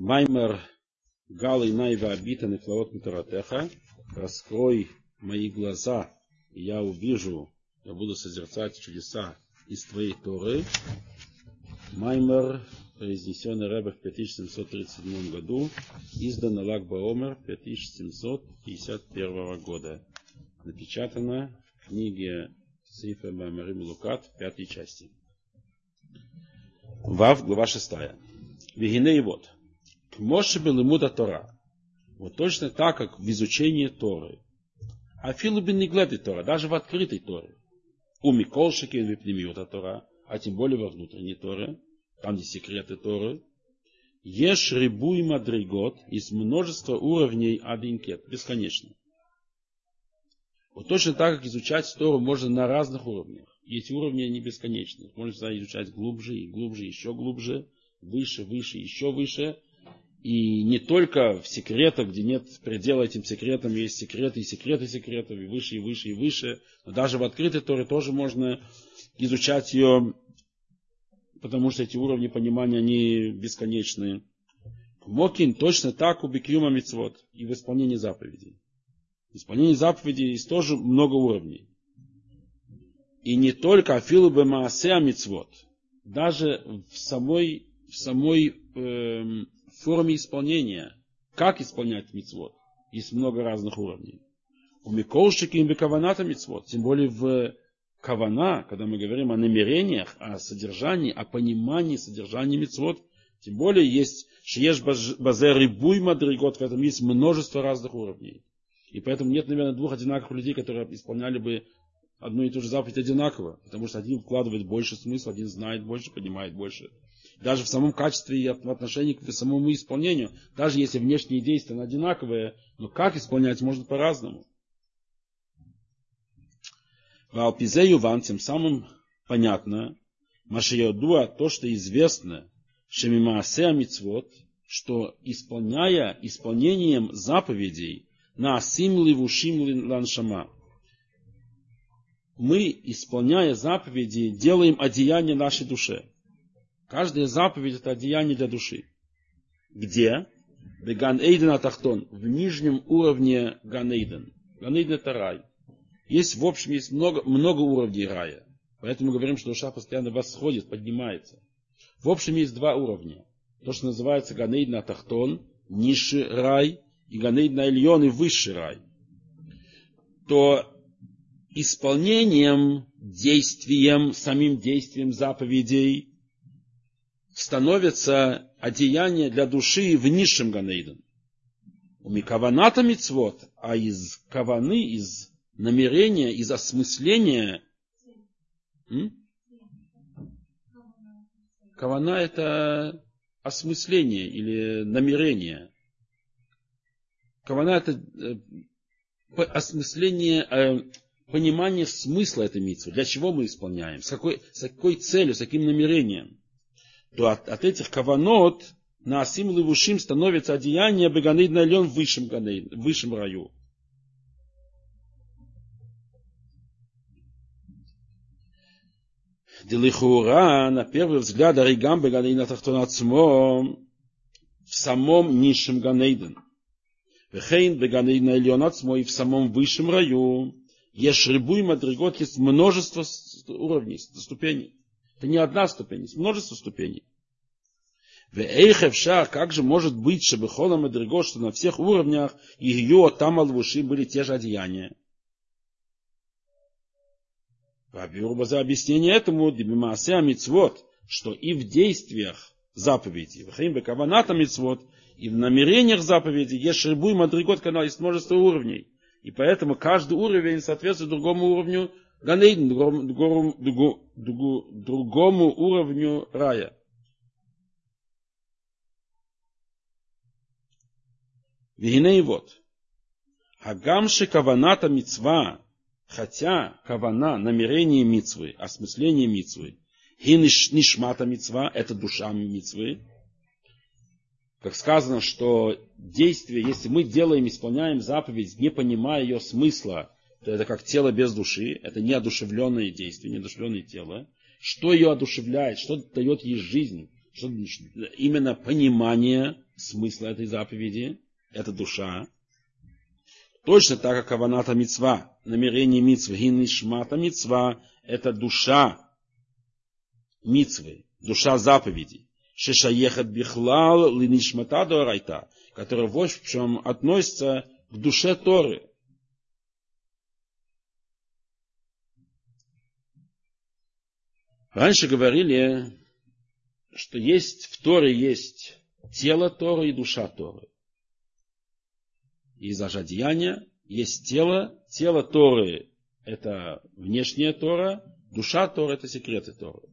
Маймер Галой Найва Абита Нефлаот Митаратеха. Раскрой мои глаза, и я увижу, я буду созерцать чудеса из твоей Торы. Маймер, произнесенный Ребе в 5737 году, издан на Lag BaOmer 5751 года. Напечатано в книге Сифер Маймерим Лукат в 5 части. Вав, глава 6. Вегине и вот. К Моше Белимуда Тора. Вот точно так, как в изучении Торы. А филубин не глядит Тора, даже в открытой Торе. У Миколшики и Випнемиута Тора, а тем более во внутренней Торе, там где секреты Торы. Еш рибуй мадригот, из множества уровней адинкет, бесконечно. Вот точно так, как изучать Тору можно на разных уровнях. И эти уровни не бесконечны. Можно изучать глубже и глубже, еще глубже, выше, выше, еще выше. И не только в секретах, где нет предела этим секретам, есть секреты и секреты секретов, и выше, и выше, и выше. Но даже в открытой Торе тоже можно изучать ее, потому что эти уровни понимания, они бесконечные. Мокин точно так у бикьюма мицвот и в исполнении заповедей. В исполнении заповедей есть тоже много уровней. И не только афилу бе маасеа мицвот, даже в самой форме исполнения, как исполнять мицвот, есть много разных уровней. У миколшики и бекаваната мицвот, тем более в кавана, когда мы говорим о намерениях, о содержании, о понимании содержания мицвот, тем более есть шиеш базе рибуй мадригот, в этом есть множество разных уровней. И поэтому нет, наверное, двух одинаковых людей, которые исполняли бы одну и ту же заповедь одинаково, потому что один вкладывает больше смысла, один знает больше, понимает больше. Даже в самом качестве и в отношении к самому исполнению, даже если внешние действия одинаковые, но как исполнять можно по-разному. В Алпизе Юван тем самым понятно, Машиодуа, то, что известно, Шемимаасеа мицвот, что исполнением заповедей на асимли вушимли ланшама, мы, исполняя заповеди, делаем одеяние нашей душе. Каждая заповедь — это одеяние для души. Где? В Ган-Эйден Атахтон, в нижнем уровне Ган-Эйден. Ган-Эйден — это рай. В общем, есть много уровней рая. Поэтому мы говорим, что душа постоянно восходит, поднимается. В общем, есть два уровня. То, что называется Ган-Эйден Атахтон, низший рай, и Ган-Эйден Ильон, и высший рай. То исполнением, самим действием заповедей становится одеяние для души в низшем Ганейден. У микаваната мицвот, а из каваны, из намерения, из осмысления. Кавана — это осмысление или намерение. Кавана — это осмысление, понимание смысла этой мицвы. Для чего мы исполняем, с какой целью, с каким намерением. То от этих каванот на асим левушим становится одеяние беганейден альон в высшем раю. Делихура, на первый взгляд, аригам беганейден атахтон ацмо, в самом низшем ганейден. Вехейн беганейден альон ацмо, и в самом высшем раю. Ешрибуй мадригот, есть множество уровней, ступеней. Это не одна ступень, есть множество ступеней. Как же может быть, чтобы хола мадригот, что на всех уровнях ее там алвуши были те же одеяния? За объяснение этому, дебимаасеа мицвот, что и в действиях заповедей, и в намерениях заповедей, ешрибуй мадригот, канал, есть множество уровней. И поэтому каждый уровень соответствует другому уровню Ганейден, другому уровню рая. Вегине и вот. Хагамши каваната мицва, хотя кавана, намерение мицвы, осмысление мицвы, нишмата мицва, это душа мицвы. Как сказано, что действие, если мы исполняем заповедь, не понимая ее смысла, то это как тело без души, это неодушевленное действие, неодушевленное тело. Что ее одушевляет, что дает ей жизнь, что именно понимание смысла этой заповеди, это душа. Точно так, как каваната мицва, намерение мицвы, гинишмата мицва, это душа мицвы, душа заповеди. Шешаехат бихлал линишмата дорайта, которая в общем относится к душе Торы. Раньше говорили, что есть в Торе есть тело Торы и душа Торы. Из ожидания есть тело. Тело Торы – это внешняя Тора, душа Торы – это секреты Торы.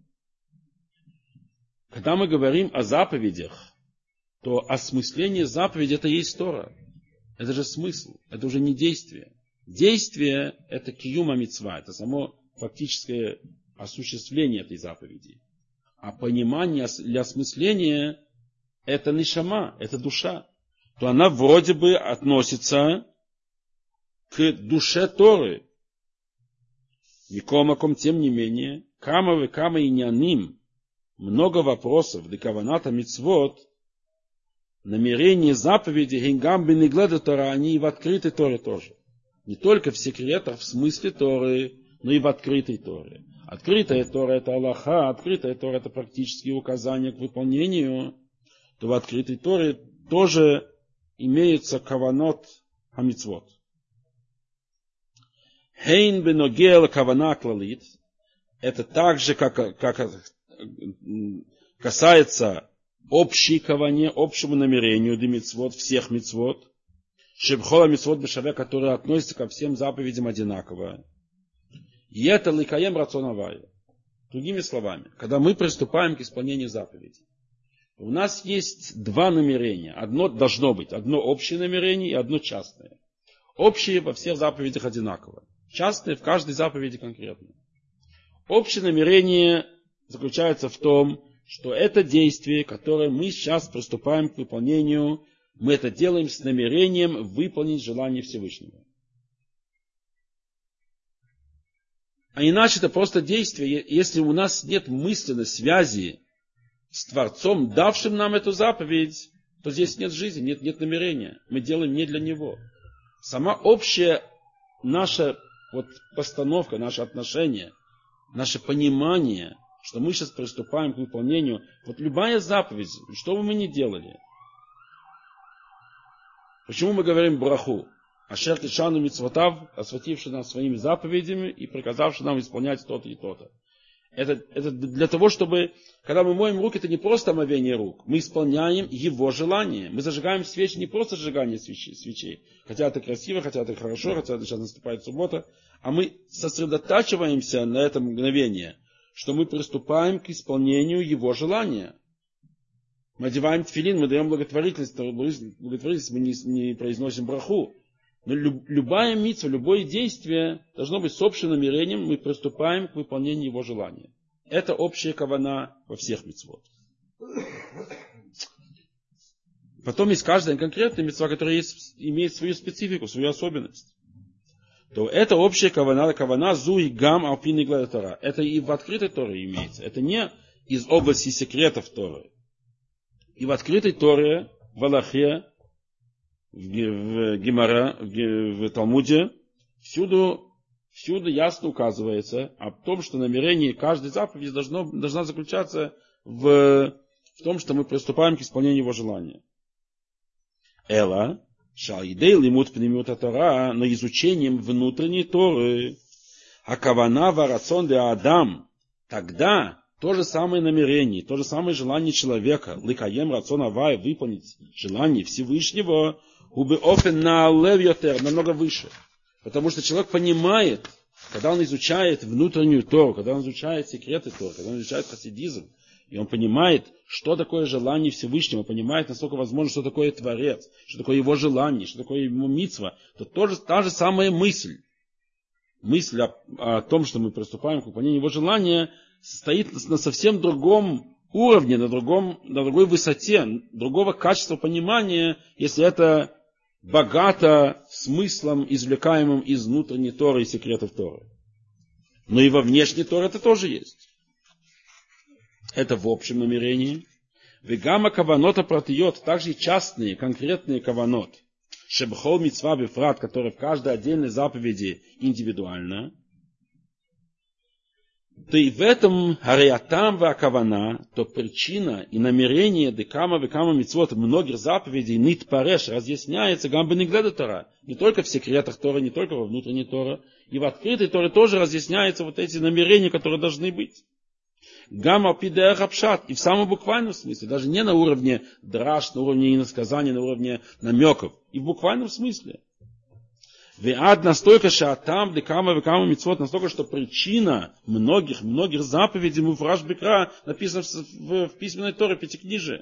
Когда мы говорим о заповедях, то осмысление заповеди – это есть Тора. Это же смысл, это уже не действие. Действие – это киюма мицва, это само фактическое осуществление этой заповеди. А понимание для осмысления – это нишама, это душа. То она вроде бы относится к душе Торы. Микомаком, тем не менее, кама и няним, много вопросов, декаваната мицвот, намерение заповеди, гингам бенегледа Тора, они и в открытой Торе тоже. Не только в секретах, в смысле Торы, но и в открытой Торе. Открытая Тора – это Аллаха, открытая Тора – это практические указания к выполнению. То в открытой Торе тоже имеется каванот хамицвот. Хейн беногел кавана клалит. Это так же, как касается общей каване, общему намерению для мицвот, всех мицвот. Шебхола мицвот бешаве, которые относятся ко всем заповедям одинаково. И это ликаем рацонавая. Другими словами, когда мы приступаем к исполнению заповедей, у нас есть два намерения. Одно должно быть, одно общее намерение и одно частное. Общее во всех заповедях одинаково. Частное в каждой заповеди конкретно. Общее намерение заключается в том, что это действие, которое мы сейчас приступаем к выполнению, мы это делаем с намерением выполнить желание Всевышнего. А иначе это просто действие, если у нас нет мысленной связи с Творцом, давшим нам эту заповедь, то здесь нет жизни, нет намерения. Мы делаем не для Него. Сама общая наша постановка, наше отношение, наше понимание, что мы сейчас приступаем к выполнению, любая заповедь, что бы мы ни делали. Почему мы говорим браху? Ашер кишану мицвотав, освятивший нас своими заповедями и приказавший нам исполнять то-то и то-то. Это для того, чтобы, когда мы моем руки, это не просто омовение рук. Мы исполняем Его желание. Мы зажигаем свечи, не просто зажигание свечей. Хотя это красиво, хотя это хорошо, хотя это сейчас наступает суббота. А мы сосредотачиваемся на это мгновение, что мы приступаем к исполнению Его желания. Мы одеваем тфилин, мы даем благотворительность, мы не произносим браху. Но любая мицва, любое действие должно быть с общим намерением, мы приступаем к выполнению Его желания. Это общая кавана во всех мицвот. Потом есть каждая конкретная мицва, которая имеет свою специфику, свою особенность. То это общая кавана зуи гам алпин и глада Тора. Это и в открытой Торе имеется. Это не из области секретов Торы. И в открытой Торе, в Аллахе, в Гемара, в Талмуде, всюду ясно указывается о том, что намерение каждой заповеди должна заключаться в том, что мы приступаем к исполнению Его желания. Эла, шаидей лимут пнемиута Тора, но изучением внутренней Торы, акавана варацон де Адам, тогда то же самое намерение, то же самое желание человека, ликаем рацон авай, выполнить желание Всевышнего, убы офен на левьотер, намного выше. Потому что человек понимает, когда он изучает внутреннюю Тору, когда он изучает секреты Торы, когда он изучает хасидизм, и он понимает, что такое желание Всевышнего, понимает, насколько возможно, что такое Творец, что такое его желание, что такое его мицва, то та же самая мысль о том, что мы приступаем к выполнению его желания, стоит на совсем другом уровне, на другой высоте, другого качества понимания, если это богато смыслом, извлекаемым из внутренней Торы и секретов Торы. Но и во внешней Торе это тоже есть. Это в общем намерении. Вегама каванота протиот, также и частные, конкретные каванот. Шебхол мицва бифрат, которые в каждой отдельной заповеди индивидуально. То и в этом ариатам ва кавана, то причина и намерение декама векама мицвот многих заповедей нит пареш разъясняется гамбе негледа Тора. Не только в секретах Торы, не только во внутренней Торе. И в открытой Торе тоже разъясняются вот эти намерения, которые должны быть. Гамма пидеах апшат. И в самом буквальном смысле. Даже не на уровне драш, на уровне иносказаний, на уровне намеков. И в буквальном смысле. Веад настолько шатам декама векама мицвот, настолько, что причина многих заповедей муфраш бикра написано в письменной Торе Пятикнижия.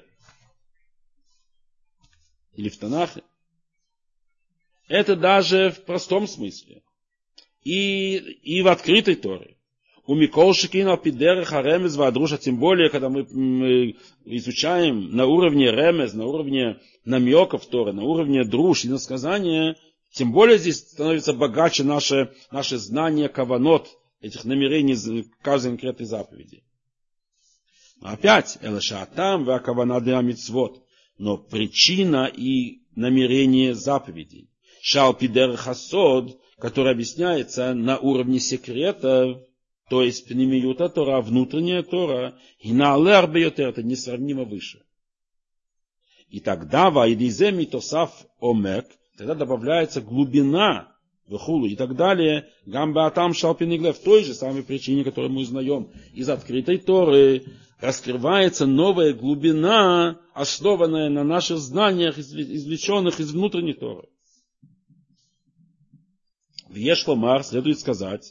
Или в Танахе. Это даже в простом смысле. И в открытой Торе. У Микол Шикина Пидерах Ремез Вадруша, тем более, когда мы изучаем на уровне ремез, на уровне намеков Торы, на уровне друж и насказания, тем более здесь становится богаче наше знание каванот, этих намерений каждой конкретной заповеди. Опять, элашатам ва кавана де амицвот, но причина и намерение заповедей. Шал пидер хасод, который объясняется на уровне секрета, то есть пнемиюта Тора, внутренняя Тора, и на алэр бьетер, это несравнимо выше. И тогда ваидизе митосав омек, тогда добавляется глубина вехулу и так далее, гамба атам шалпинегле, в той же самой причине, которую мы узнаем из открытой Торы, раскрывается новая глубина, основанная на наших знаниях, извлеченных из внутренней Торы. В Ешломар следует сказать,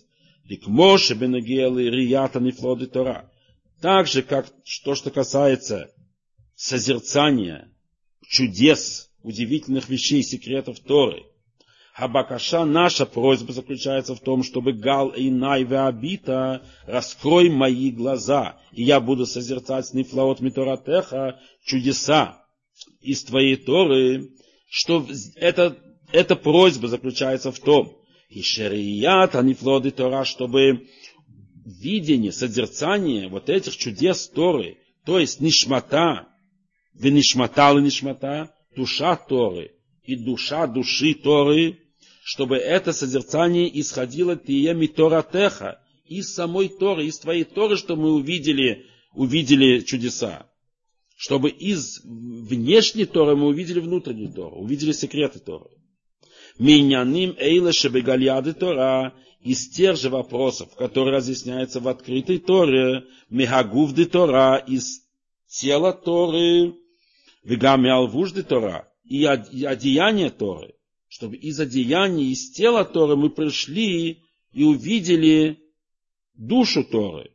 так же, как то, что касается созерцания, чудес, удивительных вещей, секретов Торы. Хабакаша, наша просьба заключается в том, чтобы гал эйнай веабита, раскрой мои глаза, и я буду созерцать нифлаот миторатеха, чудеса из твоей Торы, что эта просьба заключается в том, и шерият анифлоды Тора, чтобы видение, созерцание вот этих чудес Торы, то есть нишмата, венишмата нишмата, душа Торы и душа души Торы, чтобы это созерцание исходило тиеми торатеха, из самой Торы, из твоей Торы, что мы увидели чудеса. Чтобы из внешней Торы мы увидели внутреннюю Тору, увидели секреты Торы. Миняним эйла шебегальяды Тора, из тех же вопросов, которые разъясняются в открытой Торе, мегагувды Тора, из тела Торы, вегами алвужды Тора, и одеяния Торы, чтобы из одеяния, из тела Торы мы пришли и увидели душу Торы.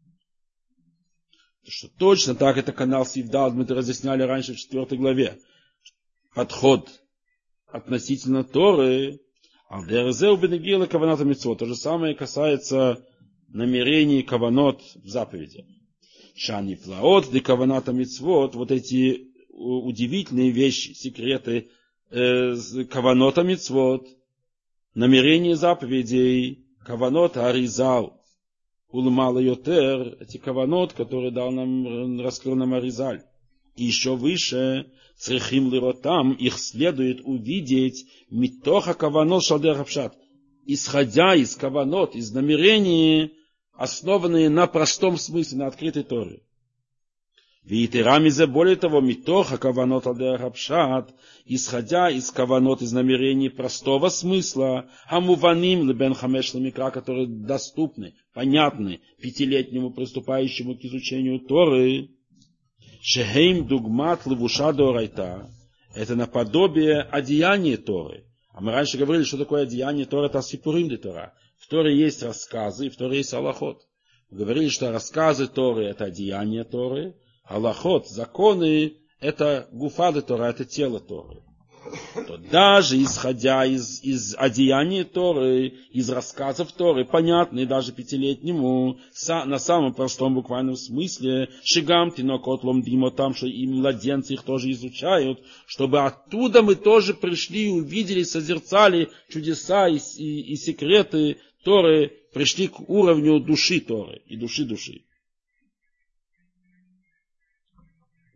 Что точно так это канал Сивдал, мы это разъясняли раньше в 4 главе. Подход относительно Торы, алдерзеу бенегила каваната мицвот. То же самое касается намерений каванот в заповеди. Шани плаот де каваната мицвот, вот эти удивительные вещи, секреты каванота мицвот, намерения заповедей, каванот аризал, улмала йотер, эти каванот, которые раскрыл нам Аризаль. И еще выше, црихим лиротам, их следует увидеть митоха каванот шалдер хапшат, исходя из каванот, из намерений, основанные на простом смысле, на открытой Торе. Виитерамизе, более того, митоха каванот шалдер хапшат, исходя из каванот, из намерений простого смысла, хамуваним лебен хамеш ламикра, которые доступны, понятны 5-летнему приступающему к изучению Торы. Шехейм дугмат левуша дорайта. Это наподобие одеяния Торы. А мы раньше говорили, что такое одеяние Торы, это сипурим де Тора. В Торе есть рассказы, и в Торе есть алахот. Мы говорили, что рассказы Торы это одеяние Торы, алахот, законы это гуфа де Тора, это тело Торы. То даже исходя из одеяния Торы, из рассказов Торы, понятные даже 5-летнему, на самом простом буквальном смысле, шигам тинокот ломдимо, там, что и младенцы их тоже изучают, чтобы оттуда мы тоже пришли, увидели, созерцали чудеса и секреты Торы, пришли к уровню души Торы и души.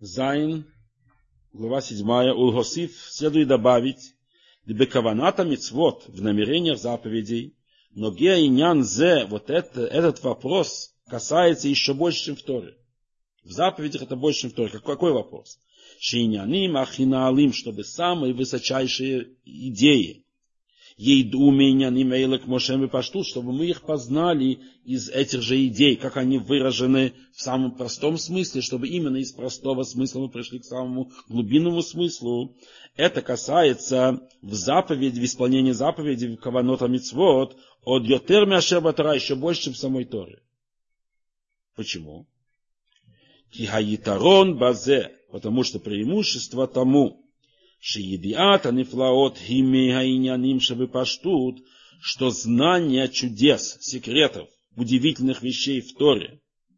Зайн, глава 7, Улгосиф, следует добавить, Бекаваната мицвот, в намерениях заповедей, но геинян зе, вот этот вопрос касается еще больше, чем в Торе. В заповедях это больше, чем в Торе. Какой вопрос? Шейняним ахинаалим, чтобы самые высочайшие идеи, ейдумейняним эйлек мошем и паштут, чтобы мы их познали из этих же идей, как они выражены в самом простом смысле, чтобы именно из простого смысла мы пришли к самому глубинному смыслу. Это касается в заповеди, в исполнении заповеди, в каванот мицвот, от йотер мяшер батара, еще больше, чем в самой Торе. Почему? Кихаитарон базе, потому что преимущество тому, шиедиата нефлаот хими хаиняним шебепаштут, что знание чудес, секретов, удивительных вещей в Торе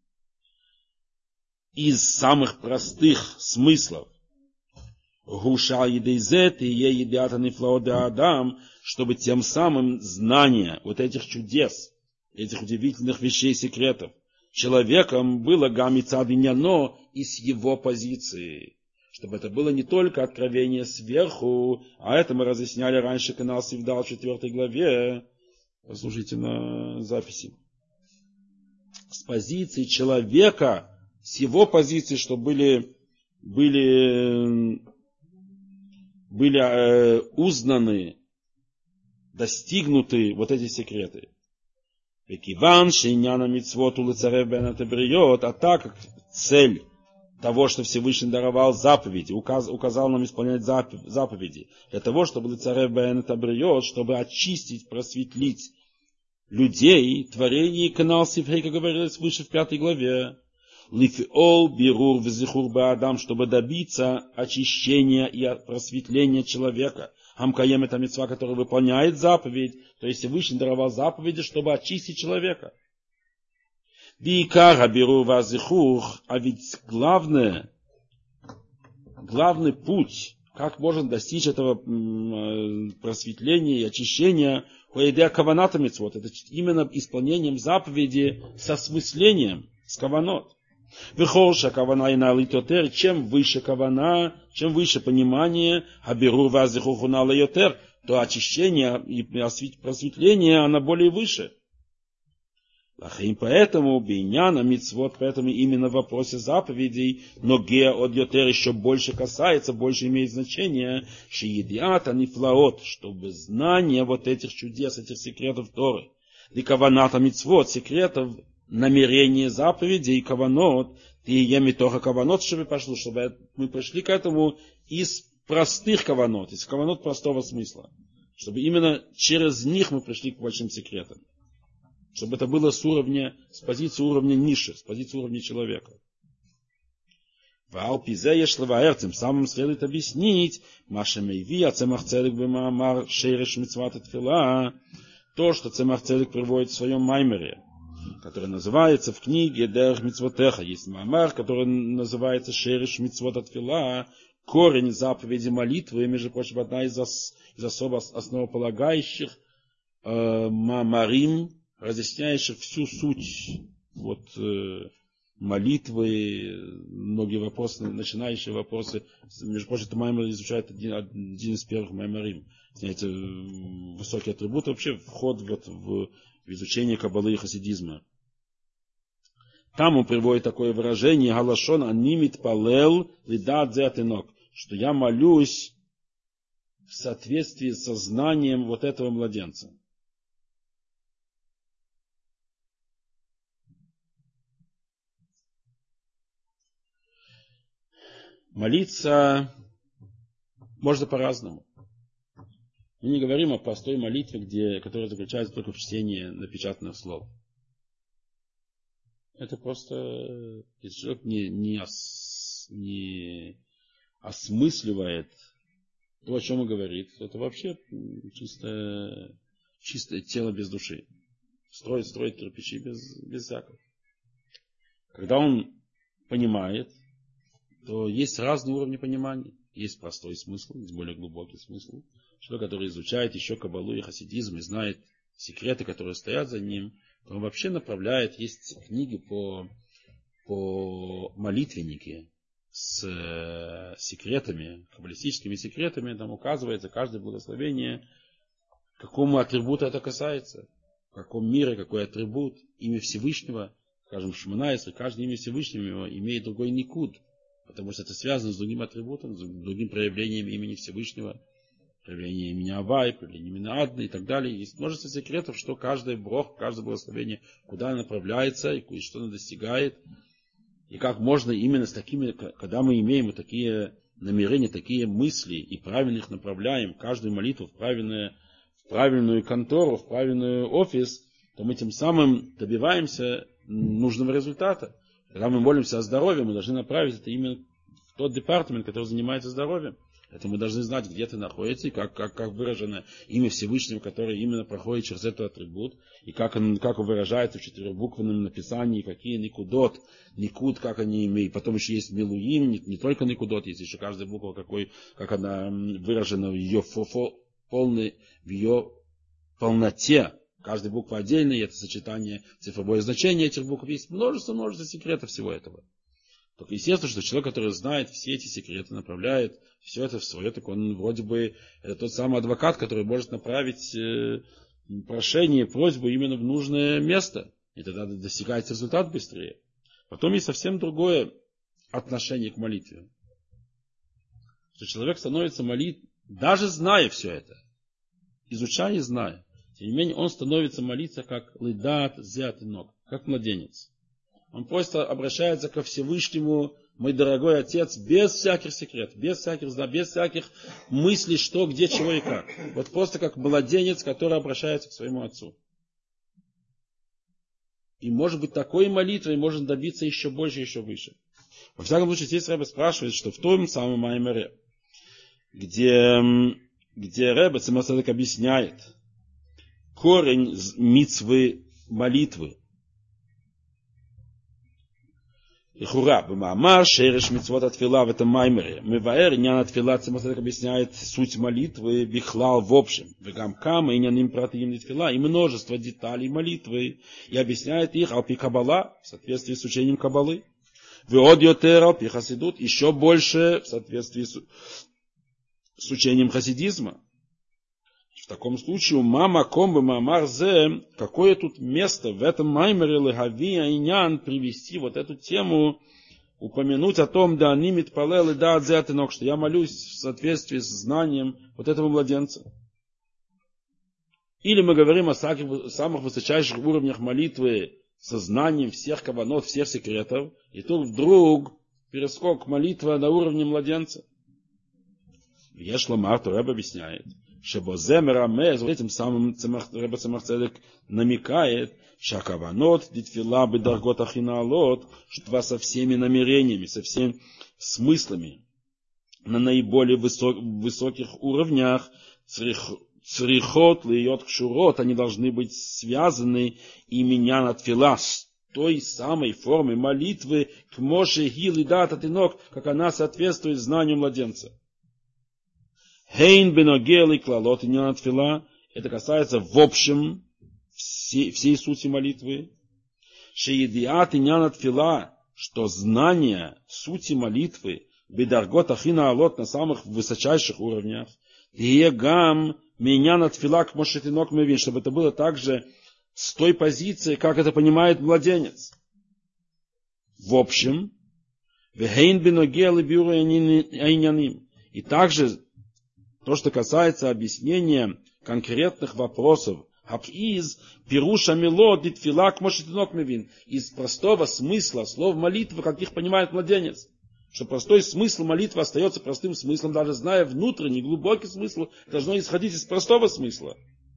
из самых простых смыслов, гуша едейзет и едиата нефлаот адам, чтобы тем самым знание вот этих чудес, этих удивительных вещей, секретов, человеком было гамицадиняно и с его позиции. Чтобы это было не только откровение сверху, а это мы разъясняли раньше, канал Сивдал в 4 главе. Послушайте на записи. С позиции человека, с его позиции, что были узнаны, достигнуты вот эти секреты. А так как цель того, что Всевышний даровал заповеди, указал нам исполнять заповеди, для того, чтобы чтобы очистить, просветлить людей, творение, канал Сифрей, как говорилось выше в 5 главе, чтобы добиться очищения и просветления человека, Хамкаем это мицва, который выполняет заповедь, то есть Всевышний даровал заповеди, чтобы очистить человека. Бикара беру вазихух, а ведь главный путь, как можно достичь этого просветления и очищения, каваната мицвот, это именно исполнением заповеди с осмыслением, с каванот. Выхолша кавана и налитотер, чем выше кавана, чем выше понимание, аберу вазихуху налитотер, то очищение и просветление, оно более выше. Поэтому бейняна мицвот, поэтому именно в вопросе заповедей, но геа от йотер еще больше касается, больше имеет значение, шиедиата нифлаот, чтобы знание вот этих чудес, этих секретов Торы, и каваната мицвот, секретов намерение заповедей и каванот, и ямитоха каванот, чтобы пошло, чтобы мы пришли к этому из простых каванот, из каванот простого смысла, чтобы именно через них мы пришли к большим секретам, чтобы это было с позиции уровня ниши, с позиции уровня человека. В Алпизе ешлаваэр, тем самым следует объяснить, машемейви, ацемах целик бемаамар шейреш мицват тфила, то, что Цемах Цедек приводит в своем маймере, который называется в книге Дерех Мицвотеха. Есть маймер, который называется Шереш Мицвот Атфила, корень заповеди молитвы, между прочим, одна из особо основополагающих маймарим, разъясняющих всю суть молитвы, многие вопросы, начинающие вопросы. Между прочим, это маймер изучает один из первых маймарим. Знаете, высокий атрибут, вообще вход в изучение каббалы и хасидизма. Там он приводит такое выражение «Галашон анимит палел лидат зе атинок», что я молюсь в соответствии со знанием вот этого младенца. Молиться можно по-разному. Мы не говорим о простой молитве, которая заключается только в чтении напечатанных слов. Это просто, если человек не осмысливает то, о чем он говорит, это вообще чистое тело без души. Строить кирпичи без всякого. Когда он понимает, то есть разные уровни понимания. Есть простой смысл, есть более глубокий смысл. Человек, который изучает еще каббалу и хасидизм и знает секреты, которые стоят за ним, то он вообще направляет, есть книги по молитвеннике, с секретами, каббалистическими секретами, там указывается каждое благословение, какому атрибуту это касается, в каком мире, какой атрибут, имя Всевышнего, скажем, Шмона Эсрей, каждое имя Всевышнего имеет другой никуд, потому что это связано с другим атрибутом, с другим проявлением имени Всевышнего, проявление имени Авай, проявление имени Адны и так далее. Есть множество секретов, что каждый брох, каждое благословение, куда оно направляется и что оно достигает. И как можно именно с такими, когда мы имеем вот такие намерения, такие мысли и правильно их направляем, каждую молитву в правильную контору, в правильный офис, то мы тем самым добиваемся нужного результата. Когда мы молимся о здоровье, мы должны направить это именно в тот департамент, который занимается здоровьем. Это мы должны знать, где ты находишься, и как выражено имя Всевышнего, которое именно проходит через этот атрибут, и как он выражается в четырехбуквенном написании, какие никуд, как они имеют. Потом еще есть милуим, не только никудот, есть еще каждая буква, как она выражена в ее полноте. Каждая буква отдельная, и это сочетание цифровое значение этих букв. Есть множество секретов всего этого. Только естественно, что человек, который знает все эти секреты, направляет все это в свое, так он вроде бы это тот самый адвокат, который может направить прошение, просьбу именно в нужное место. И тогда достигается результат быстрее. Потом есть совсем другое отношение к молитве. Что человек становится молитвой, даже зная все это, изучая и зная. Тем не менее, он становится молиться как лидат зят и ног, как младенец. Он просто обращается ко Всевышнему, мой дорогой Отец, без всяких секретов, без всяких мыслей, что, где, чего и как. Вот просто как младенец, который обращается к своему Отцу. И может быть такой молитвой можно добиться еще больше, еще выше. Во всяком случае, здесь Ребе спрашивает, что в том самом Маймере, где Ребе Tzemach Tzedek объясняет корень мицвы молитвы. Ихура, б'маамар, шереш мицвот атфила в этом маймере. Меваэр, нян атфила, Tzemach Tzedek объясняет суть молитвы, бихлал в общем. Вегамкам, и няним пратиим литфила, и множество деталей молитвы. И объясняет их алпи каббала, в соответствии с учением каббалы. Веод йотер алпи хасидут, еще больше в соответствии с учением хасидизма. В таком случае, мама комбы мамар зе, какое тут место в этом маймере легави айнян привести вот эту тему, упомянуть о том, да нимит палел и да адзеатынок, что я молюсь в соответствии с знанием вот этого младенца. Или мы говорим о самых высочайших уровнях молитвы, со знанием всех каванот, всех секретов, и тут вдруг перескок молитвы на уровне младенца. Ешламар, то Ребе объясняет, этим самым Ребе Tzemach Tzedek намекает, шакаванот, дитфила бедаргот ахинаалот, что со всеми намерениями, со всеми смыслами на наиболее высоких уровнях црихот льет кшурот, они должны быть связаны именян атфила с той самой формой молитвы к моше гил и дат атинок, как она соответствует знанию младенца. Хейн беногел и клалот иньян атфила, это касается в общем всей сути молитвы. Шеидиат иньян атфила, что знание сути молитвы бедаргот ахина алот на самых высочайших уровнях. Гам миньян атфила к мошетинок мевин, чтобы это было также с той позиции, как это понимает младенец. В общем, вехейн беногел и бюро айняним. И также то, что касается объяснения конкретных вопросов, из пируша мило дитфила к мошетинок мевин, из простого смысла слов молитвы, как их понимает младенец. Что простой смысл молитвы остается простым смыслом, даже зная внутренний, глубокий смысл, должно исходить из простого смысла.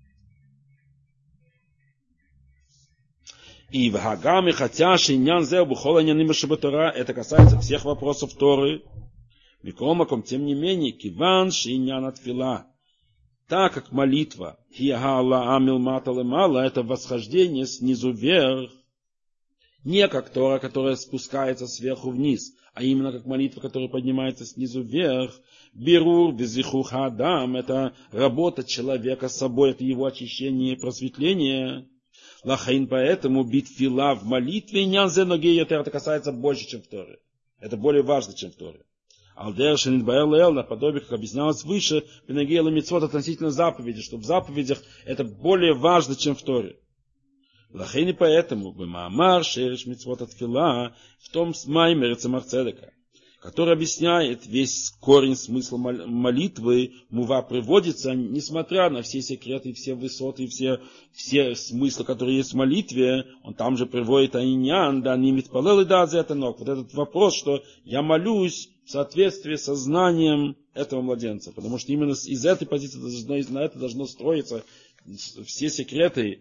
И в Хагаме, хотя шиньян зеу бухола нянима шебатора, это касается всех вопросов Торы. Микромаком, тем не менее, киван шиньян атфила, так как молитва, хиаала амил матале мала, это восхождение снизу вверх, не как Тора, которая спускается сверху вниз, а именно как молитва, которая поднимается снизу вверх. Бирур безихух адам, это работа человека с собой, это его очищение и просветление. Лахаин, поэтому битфила в молитве нянзе ноге, это касается больше, чем в Торе. Это более важно, чем в Торе. Алдер шенитбаэр леэл, наподобие, как объяснялось выше, бенегейла мицвот относительно заповеди, что в заповедях это более важно, чем в Торе. Лахейни поэтому, бемаамар шереш мицвот атфила, в том маймере Цемах Цедека, который объясняет весь корень смысла молитвы, мува приводится, несмотря на все секреты, все высоты, все смыслы, которые есть в молитве, он там же приводит аиньян, да не митпалел и да за это ног. Вот этот вопрос, что я молюсь в соответствии со знанием этого младенца, потому что именно из этой позиции на это должно строиться все секреты,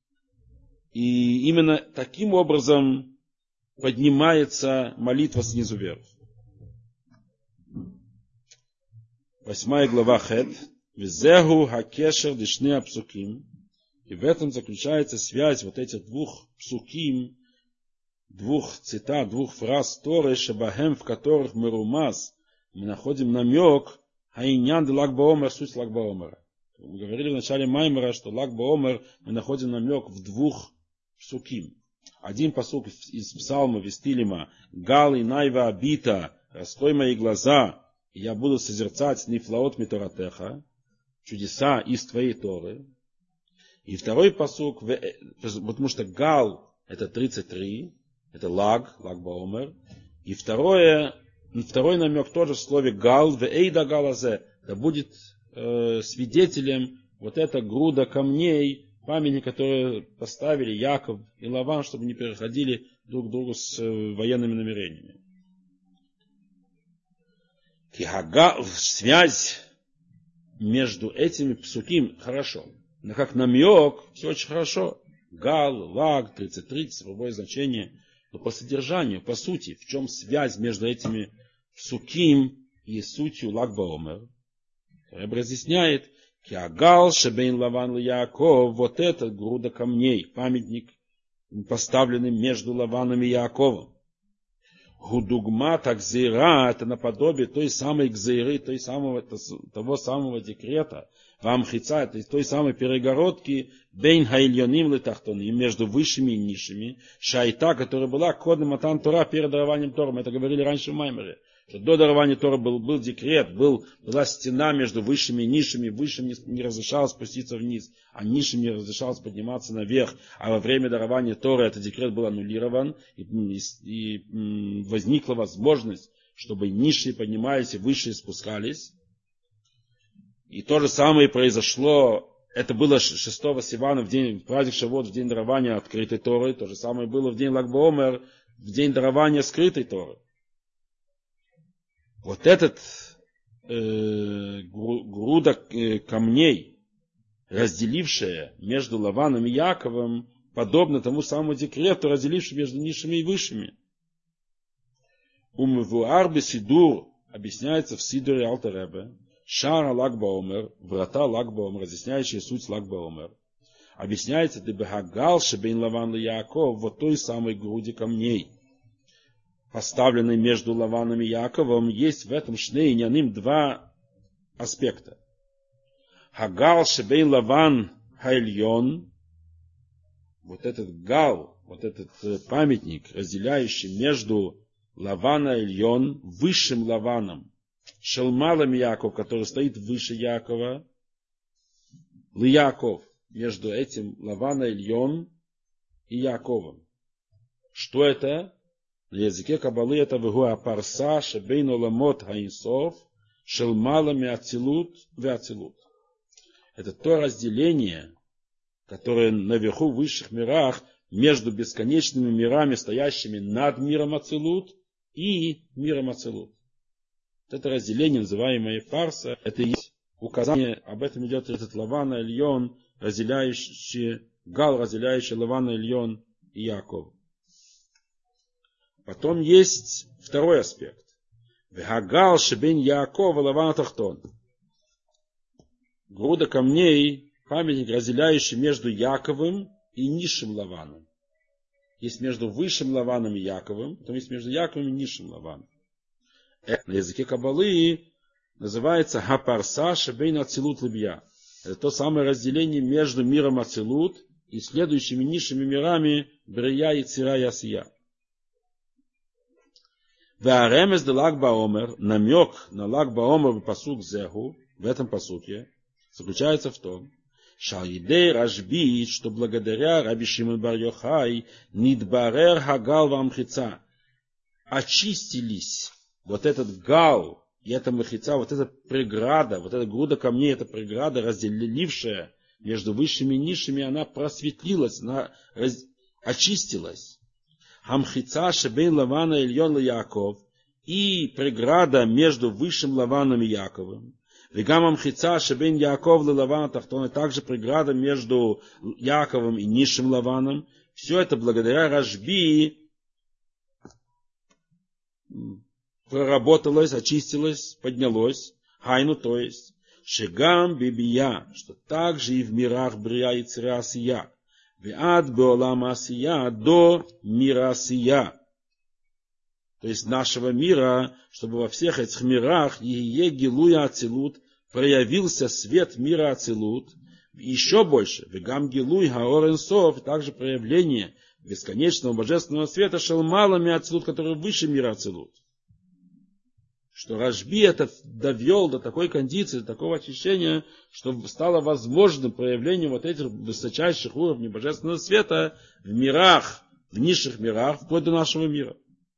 и именно таким образом поднимается молитва снизу вверх. 8 глава Хет. Визеху хакешер дишне апсуким. И в этом заключается связь вот этих двух псуким, двух цитат, двух фраз Торы, шабахем, в которых мерумаз, мы находим намек, хаинян де Лаг баомер, суть Лаг баомера. Мы говорили в начале Маймера, что Лаг баомер мы находим намек в двух псуким. Один пасук из псалма Вестилима, Гал и Найва Абита, раскрой мои глаза, и я буду созерцать нифлаот миторатеха, чудеса из твоей Торы. И второй пасук, потому что Гал это 33, это Лаг баомер. И второй намек тоже в слове Гал, веэйда галазе, да будет свидетелем вот эта груда камней, памятник, которые поставили Яков и Лаван, чтобы не переходили друг к другу с военными намерениями. Связь между этими псуким хорошо. Но как намек, все очень хорошо. Гал, Лаг, 33, цифровое значение. Но по содержанию, по сути, в чем связь между этими псуким и сутью Лаг баомер? Реб разъясняет, Киагал шебейн Лаван и Яаков, вот это груда камней, памятник, поставленный между Лаваном и Яаковом. Гудугма такзира, это наподобие той самой гзиры, того самого декрета, вамхица, это той самой перегородки, бейн хаильоним летахтоним, между высшими и низшими, шайта, которая была кодом матан Тора перед дарованием Тора. Мы это говорили раньше в Маймере, что до дарования Тора был декрет, была стена между высшими и низшими, высшим не разрешалось спуститься вниз, а низшим не разрешалось подниматься наверх, а во время дарования Торы этот декрет был аннулирован, и возникла возможность, чтобы низшие поднимались и высшие спускались. И то же самое произошло, это было 6 Сивана, в праздник Шавуот, в день дарования открытой Торы, то же самое было в день Лаг баомер, в день дарования скрытой Торы. Вот этот груда камней, разделившая между Лаваном и Яковом, подобно тому самому декрету, разделившему между низшими и высшими. Умвуар бесидур объясняется в Сидуре Алтер Ребе, Шара Лаг баомер, врата Лаг баомер, разъясняющие суть Лаг баомер, объясняется дебехагал шебейн Лаван и Яаков, вот той самой груди камней, поставленной между Лаваном и Яаковом. Есть в этом шней няным два аспекта. Хагал шебейн Лаван хайльон, вот этот гал, вот этот памятник, разделяющий между Лавана и Ильон, высшим Лаваном, Шелмалом Яков, который стоит выше Якова, Яков, между этим Лавана и Ильон и Яковом. Что это? На языке Каббалы это вегуа парса шебейн оламот хаинсов шелмала меацилут веацилут. Это то разделение, которое наверху в высших мирах между бесконечными мирами, стоящими над миром Ацилут и миром Ацилут. Вот это разделение, называемое парса, это есть указание, об этом идет этот Лаван и Ильон, разделяющий Гал, разделяющий Лаван и Ильон и Яков. Потом есть второй аспект. Вегагал шебен Яаков и Лаван Тахтон. Груда камней, памятник, разделяющий между Яковым и низшим Лаваном. Есть между высшим Лаваном и Яковым, потом есть между Яковом и низшим Лаваном. Это на языке Каббалы называется Хапарса шебейн Ацилут Либья. Это то самое разделение между миром Ацилут и следующими низшими мирами Брия и Цира и Асия. Веаремес де Лаг Баомер, намек на Лаг Баомер в пасук Зеху, в этом пасуке, заключается в том, Шалидей Рашби, что благодаря Раби Шимон бар Йохай Нидбарер Хагал Вамхица очистились вот этот гал и эта махица, вот эта преграда, вот эта груда камней, эта преграда, разделившая между высшими и низшими, она просветлилась, она очистилась. Хамхица шебейн Лавана Ильон Яков, и преграда между высшим Лаваном и Яковом. Вегам Хамхица шебейн Яков Лавана Тахтон, также преграда между Яковом и низшим Лаваном. Все это благодаря Рашби проработалось, очистилось, поднялось. Хайну, то есть, Шегам Бибия, что также и в мирах Брия и Цира Асия. Веад Беолам Асия, до мира Асия. То есть нашего мира, чтобы во всех этих мирах Ие Гилуя Ацилут проявился свет мира Ацилут. Еще больше, Вегам Гилуй Хаор Энсов, также проявление бесконечного божественного света Шелмалами Ацилут, который выше мира Ацилут. Что Рашби это довел до такой кондиции, до такого очищения, что стало возможным проявление вот этих высочайших уровней божественного света в мирах, в низших мирах, вплоть до нашего мира.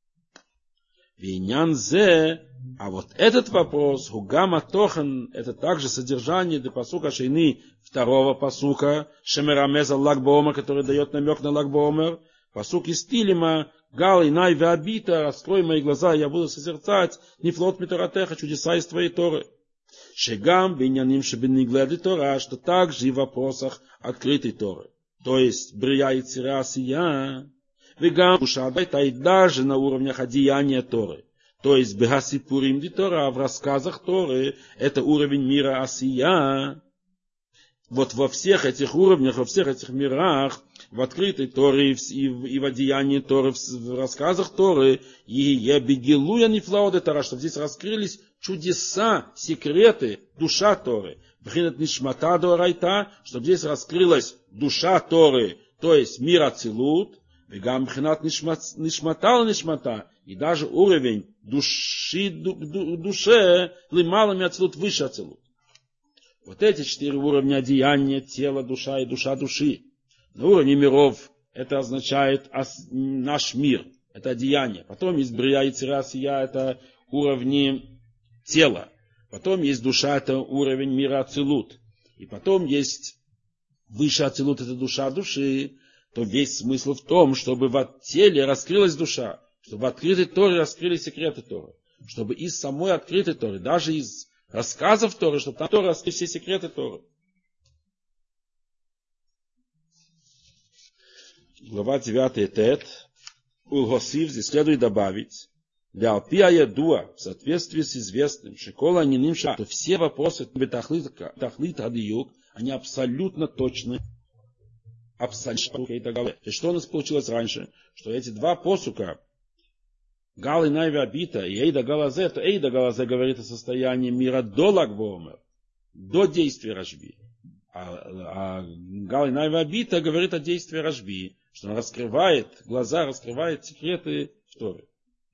Винян зе, а вот этот вопрос, Хугама Тохан, это также содержание для пасука Шейны, второго пасука, Шемерамеза Лаг Баомер, который дает намек на Лаг Баомер, пасук из Тилима, Гал и Най Веабита, раскрой мои глаза, я буду созерцать Нифлот Митаратеха, чудеса из твоей Торы. Шегам биняним шебенигледы Тора, что также и в вопросах открытой Торы. То есть Брия и Цира Асия. Вегам Ушадайта, и даже на уровнях одеяния Торы. То есть Бехасипурим ди Тора, в рассказах Торы, это уровень мира Асия. Вот во всех этих уровнях, во всех этих мирах, в открытой Торе и в одеянии Торы, в рассказах Торы, и ебегилуя нифлаоде Тора, что здесь раскрылись чудеса, секреты, душа Торы. Бхинат нишмата дорайта, что здесь раскрылась душа Торы, то есть мир Ацилут, вегам бхинат нишмата, и даже уровень душе, лималами Ацилут, выше Ацилут. Вот эти 4 уровня одеяния, тело, душа и душа души. На уровне миров это означает наш мир, это одеяние. Потом есть Брия и Цира Асия, это уровни тела. Потом есть душа, это уровень мира Ацилут. И потом есть выше Ацилут, это душа души. То весь смысл в том, чтобы в теле раскрылась душа, чтобы в открытой Торе раскрылись секреты Торы. Чтобы из самой открытой Торы, даже из рассказов Торы, чтобы там Тора раскрыли все секреты Торы. Глава 9 Тет. Улгосив, здесь следует добавить, для Алпия Ядуа, в соответствии с известным, Шикола Нинимша, что все вопросы Тахлит Адиюк, они абсолютно точны. Абсолютно. То есть, что у нас получилось раньше? Что эти два посука, Гал и Найви Абита и Эйда Галазе, то Эйда Галазе говорит о состоянии мира до Лаг Баомер, до действия Рашби. А Гал и Найви Абита говорит о действии Рашби, что он раскрывает глаза, раскрывает секреты Торы.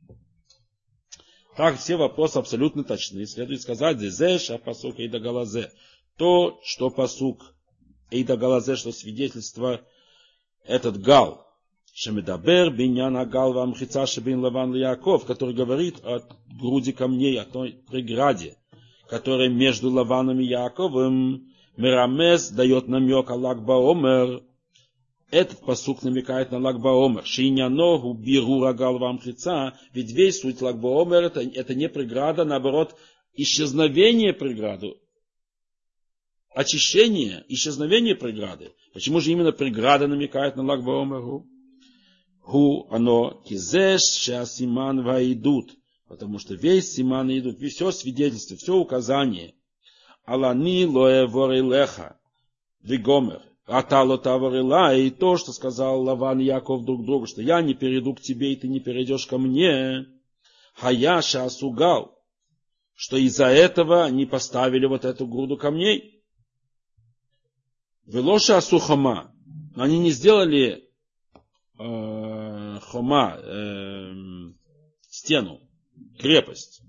Так все вопросы абсолютно точны. Следует сказать, Дезеш, а пасук Эйда Галазе. То, что пасук Эйда Галазе, что свидетельство этот Гал, Шемедабер биньяна Гал вамхица шебин Лаван Яков, который говорит о груди камней, о той преграде, которая между Лаваном и Яковом. Мирамес дает намек о Лаг Баомер. Этот пасук намекает на Лаг Баомер. Шиньяногу бирура Гал вамхица. Ведь весь суть Лаг Баомер это не преграда, наоборот, исчезновение преграды. Очищение, исчезновение преграды. Почему же именно преграда намекает на Лаг Баомеру? Оно кизеш шасиман ваидут, потому что весь симан и идут, все свидетельство, все указание. Алани лоэворилеха вигомер, атало таварила, и то, что сказал Лаван и Яков друг другу, что я не перейду к тебе, и ты не перейдешь ко мне. Хаяша асугал, что из-за этого они поставили вот эту груду камней. Велоша асухама, но они не сделали хома, стену. крепость.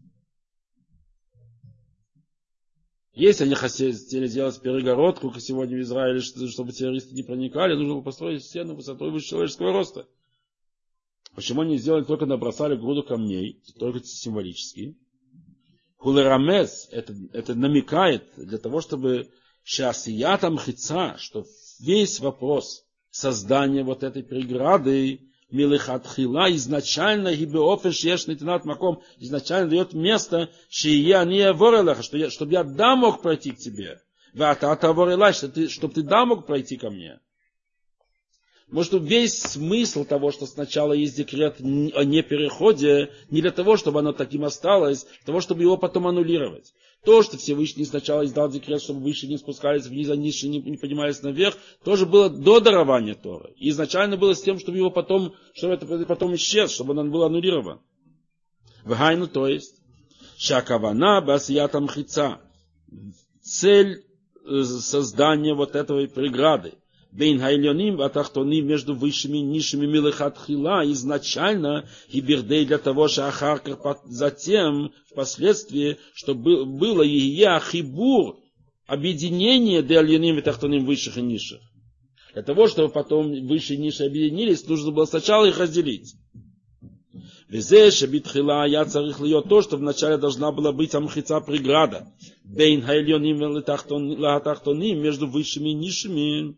Если они хотели сделать перегородку, как сегодня в Израиле, чтобы террористы не проникали, нужно было построить стену высотой выше человеческого роста. Почему они сделали, только набросали груду камней, только символически? Хулерамес, это намекает для того, чтобы шасиятам хица, что весь вопрос создания вот этой преграды милихатхила изначально гибеофен шешный тенат маком изначально дает место шия не ворелаха, чтобы я да мог пройти к тебе, ватата ворелай, чтобы ты да мог пройти ко мне. Может, весь смысл того, что сначала есть декрет о непереходе, не для того, чтобы оно таким осталось, для того, чтобы его потом аннулировать. То, что Всевышний сначала издал декрет, чтобы выше не спускались вниз, а ниже не поднимались наверх, тоже было до дарования Торы. И изначально было с тем, чтобы его потом, чтобы это потом исчез, чтобы он был аннулирован. Вгайну, то есть, шакавана басиятам хица. Цель создания вот этой преграды. Бейн хайлёним ватахтоним, между высшими и низшими милахатхила, изначально гибердей для того, что ахарках затем, впоследствии, чтобы было ия хибур, объединение дельёним ватахтоним высших и низших. Для того, чтобы потом высшие и низшие объединились, нужно было сначала их разделить. Везе шебитхила я царих льё, то, что вначале должна была быть амхица преграда. Бейн хайлёним ватахтоним, между высшими и низшими.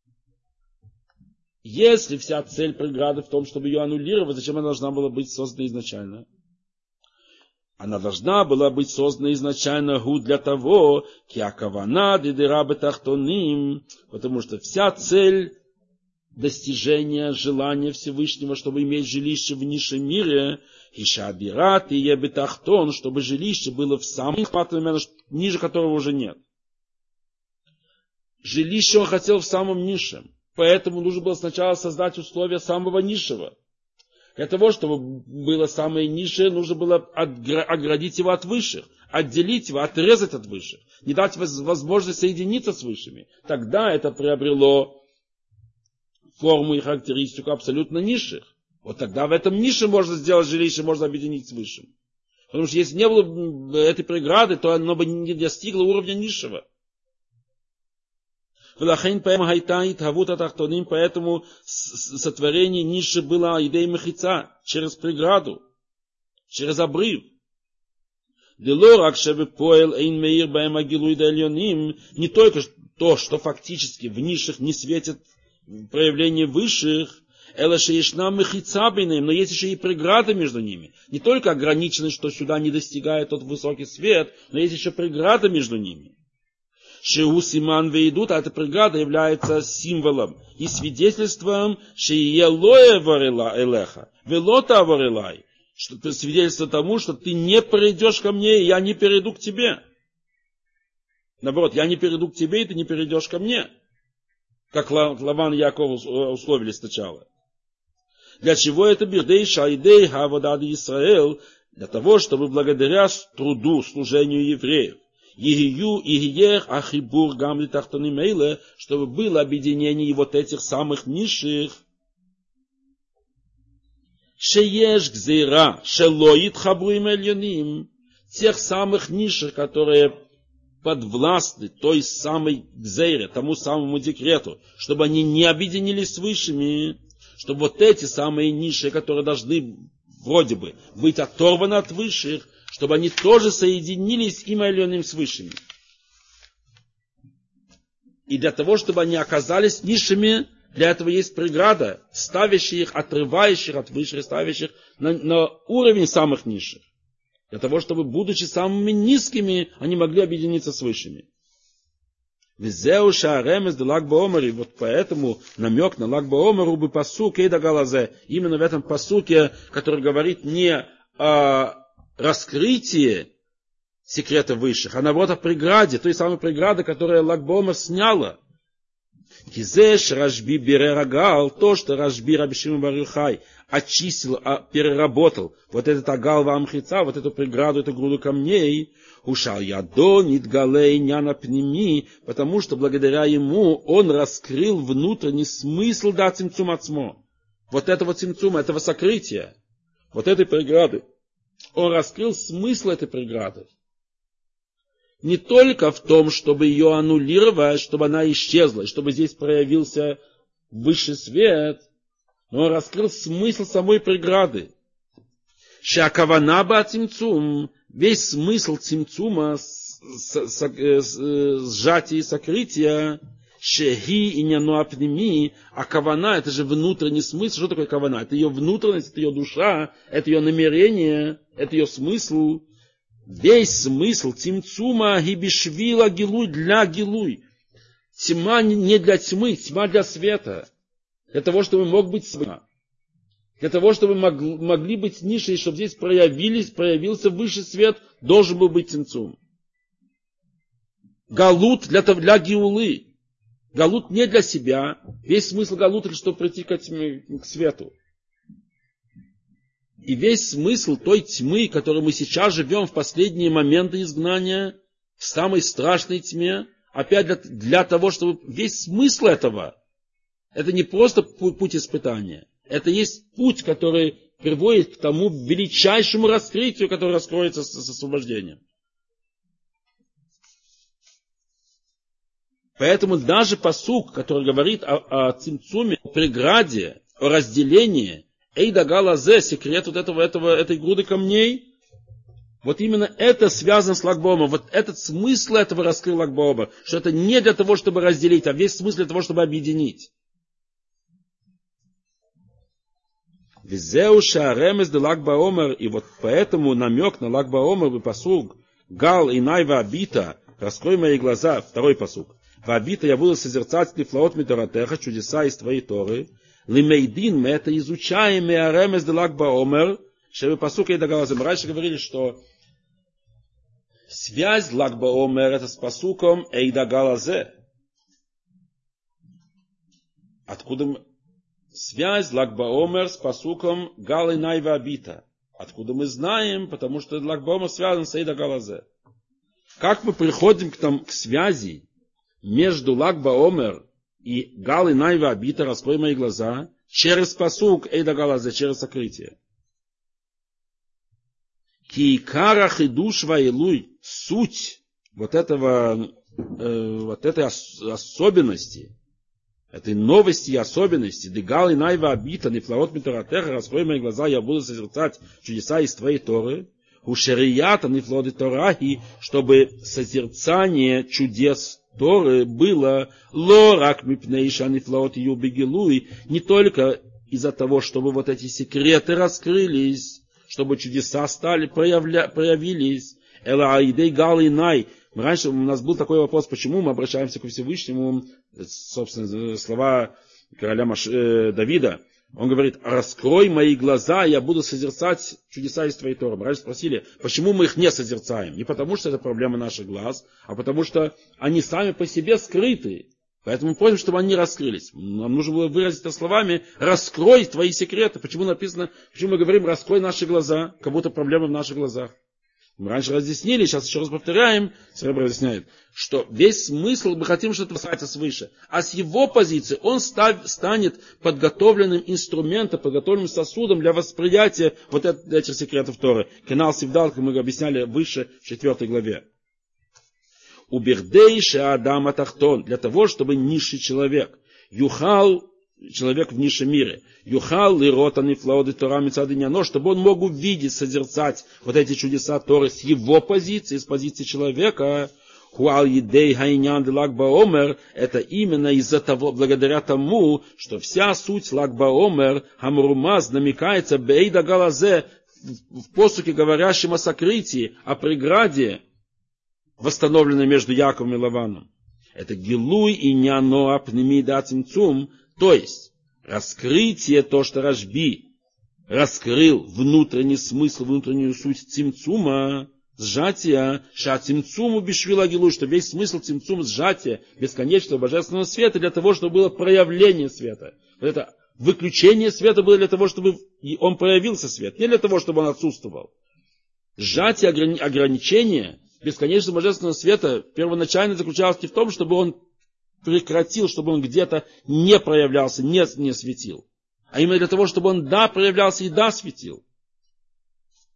Если вся цель преграды в том, чтобы ее аннулировать, зачем она должна была быть создана изначально? Она должна была быть создана изначально для того, потому что вся цель достижения желания Всевышнего, чтобы иметь жилище в низшем мире, чтобы жилище было в самом ниже которого уже нет. Жилище он хотел в самом низшем. Поэтому нужно было сначала создать условия самого низшего. Для того, чтобы было самое низшее, нужно было оградить его от высших, отделить его, отрезать от высших, не дать возможность соединиться с высшими. Тогда это приобрело форму и характеристику абсолютно низших. Вот тогда в этом низшем можно сделать жилище, можно объединить с высшим. Потому что если не было этой преграды, то оно бы не достигло уровня низшего. Поэтому сотворение ниши было идеей махица, через преграду, через обрыв. Не только то, что фактически в нишах не светит проявление высших, но есть еще и преграда между ними. Не только ограниченность, что сюда не достигает тот высокий свет, но есть еще преграда между ними. Шеу симан вейдут, а эта преграда является символом и свидетельством шеелоэ варила элеха, велота варилай, что это свидетельство тому, что ты не перейдешь ко мне, и я не перейду к тебе. Наоборот, я не перейду к тебе, и ты не перейдешь ко мне. Как Лаван и Яков условились сначала. Для чего это бирдей шайдей хавадади Исраэл? Для того, чтобы благодаря труду, служению евреев, чтобы было объединение и вот этих самых низших. Тех самых низших, которые подвластны той самой гзейре, тому самому декрету, чтобы они не объединились с высшими, чтобы вот эти самые низшие, которые должны вроде бы быть оторваны от высших, чтобы они тоже соединились им айленным с высшими. И для того, чтобы они оказались низшими, для этого есть преграда, ставящая их, отрывающих от высших, ставящих на уровень самых низших. Для того, чтобы, будучи самыми низкими, они могли объединиться с высшими. Вот поэтому намек на Лаг Баомеру бы пасук Эйда Галазе, именно в этом пасуке, который говорит не о раскрытии секрета высших, а наоборот о преграде, той самой преграды, которая Лаг Баомер сняла. Кизеш Рашби Берерагал, то, что Рашби Раби Шимон бар Йохай очистил, переработал вот этот агал вамхица, вот эту преграду, эту груду камней, ушал ядо нидгалей няна пними, потому что благодаря ему он раскрыл внутренний смысл да цимцум ацмо. Вот этого цимцума, этого сокрытия, вот этой преграды, Он раскрыл смысл этой преграды. Не только в том, чтобы ее аннулировать, чтобы она исчезла, чтобы здесь проявился высший свет, но он раскрыл смысл самой преграды. Шакавана ба цимцум, весь смысл цимцума, сжатия и сокрытия, шехи иньяну апними, а кавана, это же внутренний смысл. Что такое кавана? Это ее внутренность, это ее душа, это ее намерение, это ее смысл. Весь смысл цимцума гибишвила гилуй для гилуй. Тьма не для тьмы, тьма для света. Для того, чтобы мог быть свет. Для того, чтобы могли быть ниши, чтобы здесь проявился высший свет, должен был быть цимцум. Галут для гиулы. Галут не для себя. Весь смысл галута, это чтобы прийти к свету. И весь смысл той тьмы, в которой мы сейчас живем в последние моменты изгнания, в самой страшной тьме, опять для того, чтобы весь смысл этого, это не просто путь испытания, это есть путь, который приводит к тому величайшему раскрытию, которое раскроется с освобождением. Поэтому даже пасук, который говорит о цимцуме, о преграде, о разделении, Эйдагалазе, секрет вот этой груды камней, вот именно это связано с Lag BaOmer. Вот этот смысл этого раскрыл Lag BaOmer, что это не для того, чтобы разделить, а весь смысл для того, чтобы объединить. Визеу шааремес де Lag BaOmer, и вот поэтому намек на Lag BaOmer и пасук Гал и Найва Абита, раскрой мои глаза, второй пасук. В Абита я буду созерцать лифлаот митаратеха, чудеса из твоей Торы. Лимейдин, мы это изучаем, меаремес де Lag BaOmer, чтобы пасук Эйдагалазе. Мы раньше говорили, что связь Lag BaOmer это с пасуком Эйдагалазе. Откуда связь Lag BaOmer с пасуком Гал и Найва Абита? Откуда мы знаем? Потому что Lag BaOmer связан с Эйдагалазе. Как мы приходим к связи между Lag BaOmer и Гал и Найва Абита, раскрой мои глаза, через пасук Эйдагалазе, через сокрытие. Киикарах и душ ваилуй, суть вот этой особенности, этой новости и особенности, Дегал и Найва Абита, нефлаот митаратеха, раскрой мои глаза, я буду созерцать чудеса из твоей Торы, у шарията нефлоды Торахи, чтобы созерцание чудес Торы было лорак мипнейша нефлаот юбегилуй, не только из-за того, чтобы вот эти секреты раскрылись, чтобы чудеса проявились. Эла аидей гал и най. Раньше у нас был такой вопрос, почему мы обращаемся ко Всевышнему, собственно, слова короля Давида. Он говорит, раскрой мои глаза, я буду созерцать чудеса из твоей Торы. Мы раньше спросили, почему мы их не созерцаем? Не потому, что это проблема наших глаз, а потому, что они сами по себе скрыты. Поэтому мы просим, чтобы они раскрылись. Нам нужно было выразить это словами, раскрой твои секреты. Почему написано, почему мы говорим, раскрой наши глаза, как будто проблема в наших глазах. Мы раньше разъяснили, сейчас еще раз повторяем, Сребро разъясняет, что весь смысл, мы хотим, что это касается свыше. А с его позиции он станет подготовленным инструментом, подготовленным сосудом для восприятия вот этих секретов Торы. Канал Сивдал, как мы объясняли выше в 4 главе. Убердейша Адам Атахтон, для того, чтобы низший человек, человек в низшем мире, юхал и ротан и флауды Тора мицадыняно, чтобы он мог увидеть, созерцать вот эти чудеса Торы с его позиции, с позиции человека, хуал едей хайнян де Lag BaOmer, это именно из-за того, благодаря тому, что вся суть Lag BaOmer, хамрумаз, намекается бейда галазе, в посуке, говорящем о сокрытии, о преграде, восстановленной между Яковом и Лаваном. Это гилуй и няно апнемида цимцум, то есть раскрытие, то, что Рашби раскрыл внутренний смысл, внутреннюю суть цимцума, сжатия, ша цимцуму бишвила гилуй, что весь смысл цимцума сжатия бесконечного божественного света для того, чтобы было проявление света. Вот это выключение света было для того, чтобы он проявился свет, не для того, чтобы он отсутствовал. Сжатие, ограничение бесконечного божественного света первоначально заключалось не в том, чтобы он прекратил, чтобы он где-то не проявлялся, не светил. А именно для того, чтобы он да проявлялся и да светил.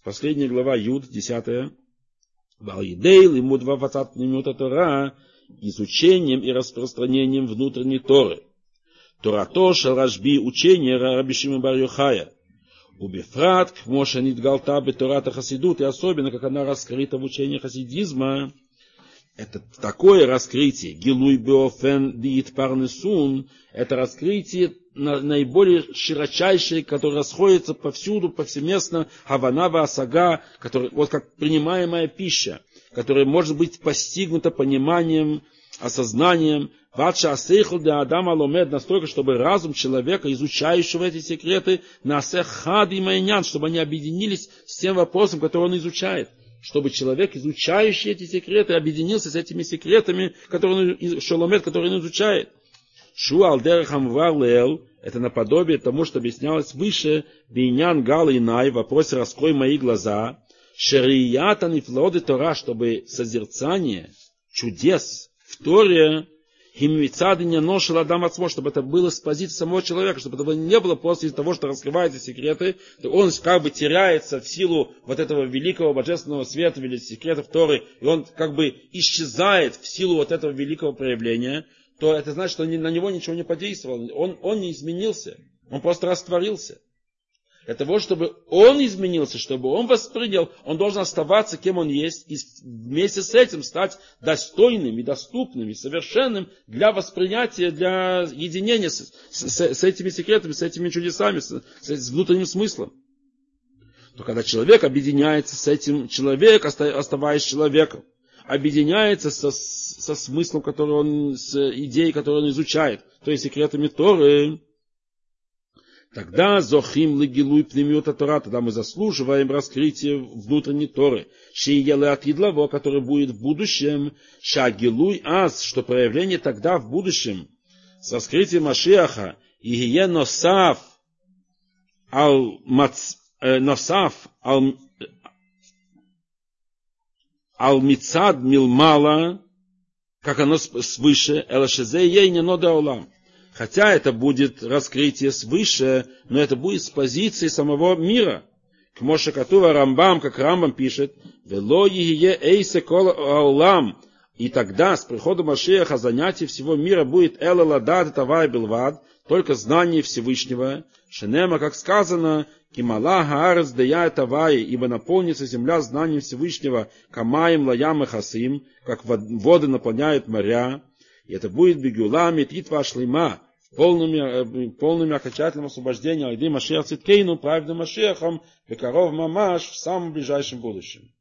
Последняя глава Юд, 10. Валидейл ему 20 минута Тора, изучением и распространением внутренней Торы. Торато шалрашби учение Раби Шимон бар Йохая. Убефрат, кмоша нидгалта бетората хасидут, и особенно, как она раскрыта в учении хасидизма. Это такое раскрытие, гилуй беофен диит парнесун, это раскрытие наиболее широчайшее, которое расходится повсюду, повсеместно, хаванава асага, который, вот как принимаемая пища, которая может быть постигнута пониманием, осознанием, ватша асейхл де адама ломед, настолько, чтобы разум человека, изучающего эти секреты, насех хад и майнян, чтобы они объединились с тем вопросом, который он изучает. Чтобы человек, изучающий эти секреты, объединился с этими секретами, которые шоломет, которые он изучает. Шу алдерхам варлел, это наподобие тому, что объяснялось выше, бейнян гал и най, в вопросе «раскрой мои глаза», шерията нифлоды Тора, чтобы созерцание чудес в Торе, чтобы это было с позиции самого человека, чтобы этого не было после того, что раскрываются секреты, то он как бы теряется в силу вот этого великого божественного света, секретов Торы, и он как бы исчезает в силу вот этого великого проявления, то это значит, что на него ничего не подействовало, он не изменился, он просто растворился. Для того, чтобы он изменился, чтобы он воспринял, он должен оставаться, кем он есть, и вместе с этим стать достойным и доступным и совершенным для восприятия, для единения с этими секретами, с этими чудесами, с внутренним смыслом. То когда человек объединяется с этим, человек, оставаясь человеком, объединяется со смыслом, который он, с идеей, которую он изучает, то есть секретами Торы, тогда зохим легилуй пнемиута Тора, тогда мы заслуживаем раскрытия внутренней Торы. Шиеле атидлаво, который будет в будущем. Шагилуй аз, что проявление тогда в будущем с раскрытием Машиаха. Игие носав ал мицад милмала, как оно свыше, элашезе ей не нода олам. Хотя это будет раскрытие свыше, но это будет с позиции самого мира. К Моше Катува Рамбам, как Рамбам пишет, «Вело егие эйсе кол аулам». И тогда, с приходом Машиаха, занятие всего мира будет «Эла ладат тавай белвад», только знание Всевышнего. Шенема, как сказано, «Кимала хаарец дея тавай», ибо наполнится земля знанием Всевышнего, «Камаем лаям и хасим», как воды наполняют моря. И это будет бегюлами титва шлима, полным окончательным освобождением Айды Машиах Циткейну, праведным Машиахом, Бекаров Мамаш, в самом ближайшем будущем.